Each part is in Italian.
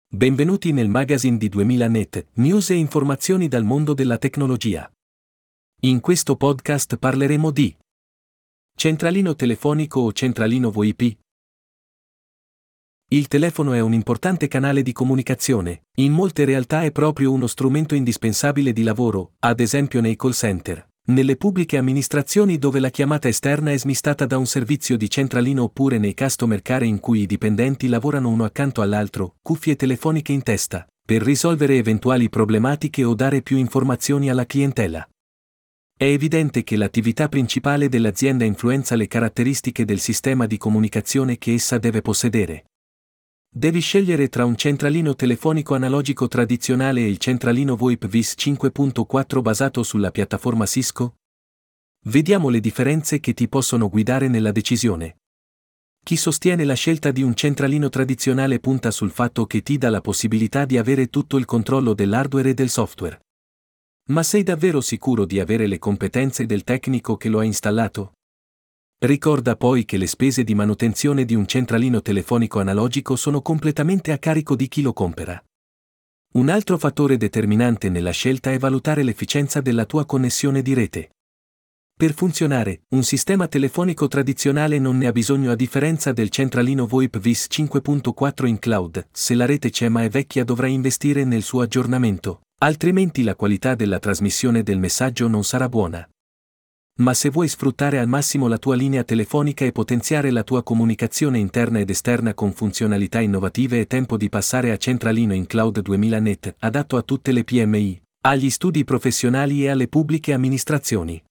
Benvenuti nel magazine di 2000net, news e informazioni dal mondo della tecnologia. In questo podcast parleremo di centralino telefonico o centralino VoIP. Il telefono è un importante canale di comunicazione, in molte realtà è proprio uno strumento indispensabile di lavoro, ad esempio nei call center, nelle pubbliche amministrazioni dove la chiamata esterna è smistata da un servizio di centralino oppure nei customer care in cui i dipendenti lavorano uno accanto all'altro, cuffie telefoniche in testa, per risolvere eventuali problematiche o dare più informazioni alla clientela. È evidente che l'attività principale dell'azienda influenza le caratteristiche del sistema di comunicazione che essa deve possedere. Devi scegliere tra un centralino telefonico analogico tradizionale e il centralino VoIP VIS 5.4 basato sulla piattaforma Cisco? Vediamo le differenze che ti possono guidare nella decisione. Chi sostiene la scelta di un centralino tradizionale punta sul fatto che ti dà la possibilità di avere tutto il controllo dell'hardware e del software. Ma sei davvero sicuro di avere le competenze del tecnico che lo ha installato? Ricorda poi che le spese di manutenzione di un centralino telefonico analogico sono completamente a carico di chi lo compra. Un altro fattore determinante nella scelta è valutare l'efficienza della tua connessione di rete. Per funzionare, un sistema telefonico tradizionale non ne ha bisogno a differenza del centralino VoIP VIS 5.4 in cloud. Se la rete c'è ma è vecchia dovrai investire nel suo aggiornamento, altrimenti la qualità della trasmissione del messaggio non sarà buona. Ma se vuoi sfruttare al massimo la tua linea telefonica e potenziare la tua comunicazione interna ed esterna con funzionalità innovative, è tempo di passare a centralino in cloud 2000net, adatto a tutte le PMI, agli studi professionali e alle pubbliche amministrazioni.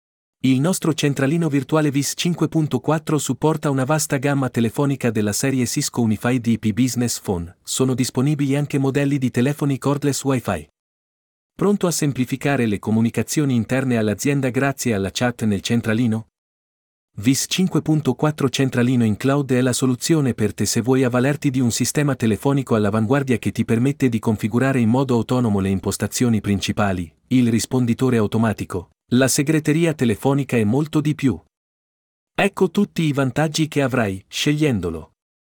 Il nostro centralino virtuale VIS 5.4 supporta una vasta gamma telefonica della serie Cisco Unified IP Business Phone, sono disponibili anche modelli di telefoni cordless Wi-Fi. Pronto a semplificare le comunicazioni interne all'azienda grazie alla chat nel centralino? VIS 5.4 centralino in cloud è la soluzione per te se vuoi avvalerti di un sistema telefonico all'avanguardia che ti permette di configurare in modo autonomo le impostazioni principali, il risponditore automatico, la segreteria telefonica e molto di più. Ecco tutti i vantaggi che avrai, scegliendolo.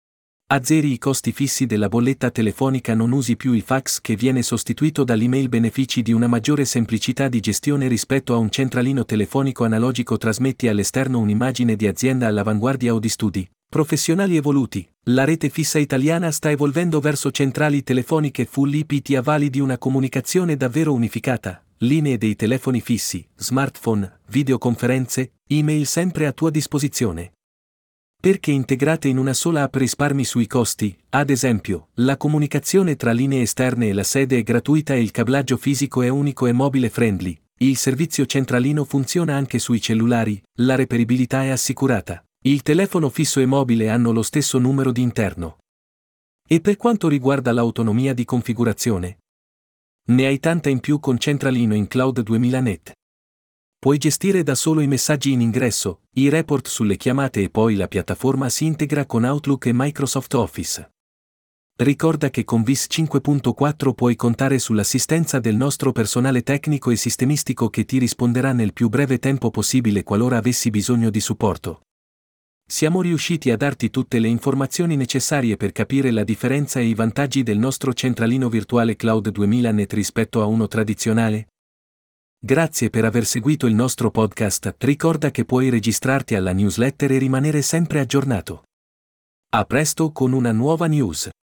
Azzeri i costi fissi della bolletta telefonica, non usi più il fax che viene sostituito dall'email, benefici di una maggiore semplicità di gestione rispetto a un centralino telefonico analogico, trasmetti all'esterno un'immagine di azienda all'avanguardia o di studi professionali evoluti. La rete fissa italiana sta evolvendo verso centrali telefoniche full IP, ti avvali di una comunicazione davvero unificata, linee dei telefoni fissi, smartphone, videoconferenze, email sempre a tua disposizione. Perché integrate in una sola app risparmi sui costi, ad esempio, la comunicazione tra linee esterne e la sede è gratuita e il cablaggio fisico è unico e mobile friendly, il servizio centralino funziona anche sui cellulari, la reperibilità è assicurata, il telefono fisso e mobile hanno lo stesso numero di interno. E per quanto riguarda l'autonomia di configurazione? Ne hai tanta in più con centralino in cloud 2000net. Puoi gestire da solo i messaggi in ingresso, i report sulle chiamate e poi la piattaforma si integra con Outlook e Microsoft Office. Ricorda che con VIS 5.4 puoi contare sull'assistenza del nostro personale tecnico e sistemistico che ti risponderà nel più breve tempo possibile qualora avessi bisogno di supporto. Siamo riusciti a darti tutte le informazioni necessarie per capire la differenza e i vantaggi del nostro centralino virtuale cloud 2000net rispetto a uno tradizionale? Grazie per aver seguito il nostro podcast, ricorda che puoi registrarti alla newsletter e rimanere sempre aggiornato. A presto con una nuova news.